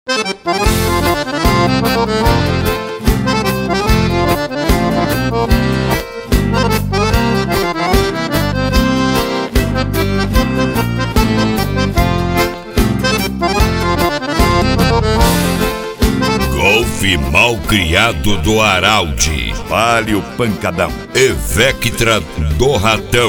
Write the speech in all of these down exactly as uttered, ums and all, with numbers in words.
Golfe mal criado do Araldi, vale o pancadão. E Vectra do Ratão.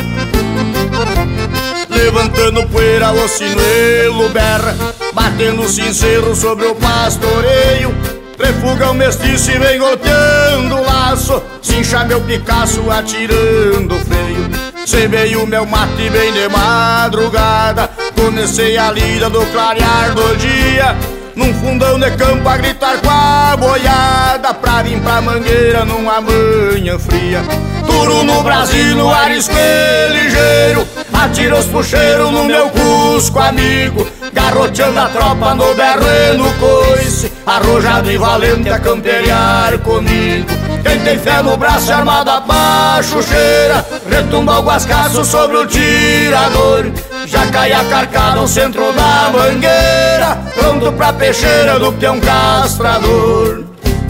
Levantando poeira, o sinuelo berra, batendo sincero sobre o pastoreio. Refuga o mestiço e vem golpeando o laço, cincha meu Picasso atirando freio. Cevei o meu mate bem de madrugada, comecei a lida do clarear do dia. Num fundão de campo a gritar com a boiada, pra vir pra mangueira numa manhã fria. Duro no Brasil, no arisco ligeiro, atira os puxeiros no meu cusco amigo. Garroteando a tropa no berro e no coice, arrojado e valente a camperiar comigo. Quem tem fé no braço armado a pachucheira, retumba o guascaço sobre o tirador. Já cai a carcada ao centro da mangueira, pronto pra peixeira do peão castrador.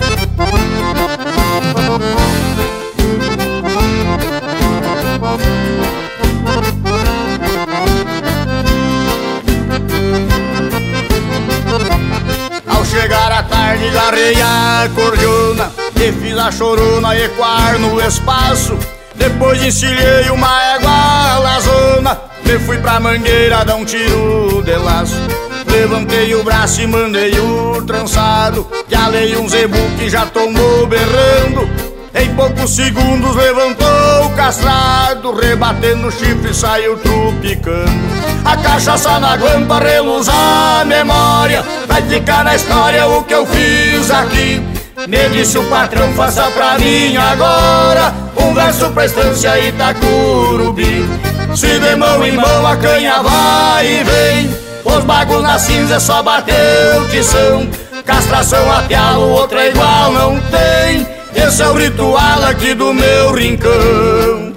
Ao chegar à tarde garrei a cordiona e fiz a chorona ecoar no espaço. Depois encilhei uma égua lazona e fui pra mangueira dar um tiro de laço. Levantei o braço e mandei o trançado, que alei um zebu que já tomou berrando. Em poucos segundos levantou o castrado, rebatendo o chifre e saiu trupicando. A cachaça na guampa reluz a memória, vai ficar na história o que eu fiz aqui. Me disse o patrão, faça pra mim agora um verso pra estância Itacurubi. Se de mão em mão a canha vai e vem, os bagos na cinza é só bater o tição. Castração a pialo, outra igual não tem, esse é o ritual aqui do meu rincão.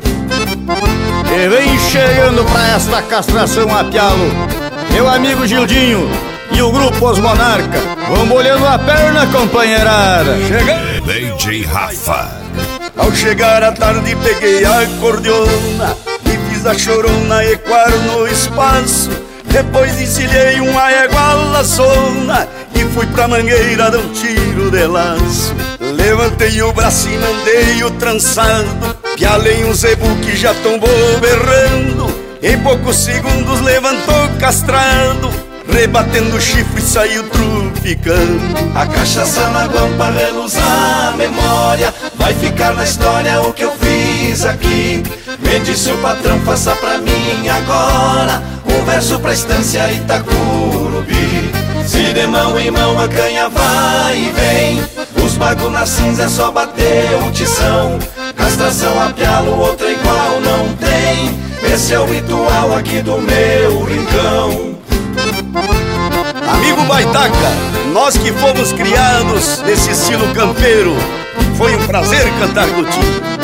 E vem chegando pra esta castração a pialo meu amigo Gildinho e o grupo Os Monarca. Vão molhando a perna, companheirada. Chega! D J Rafa. Ao chegar à tarde peguei a acordeona e fiz a chorona ecoar no espaço. Depois encilhei uma égua laçona e fui pra mangueira dar um tiro de laço. Levantei o braço e mandei o trançado, pialei um zebu que já tombou berrando. Em poucos segundos levantou castrado, rebatendo o chifre e saiu trupicando. A cachaça na guampa reluz a memória, vai ficar na história o que eu fiz aqui. Me disse o patrão, faça pra mim agora um verso pra estância Itacurubi. Se de mão em mão a canha vai e vem, os bagos na cinza é só bater o tição. Castração a pialo, outra igual não tem, esse é o ritual aqui do meu rincão. Amigo Baitaca, nós que fomos criados nesse estilo campeiro, foi um prazer cantar contigo.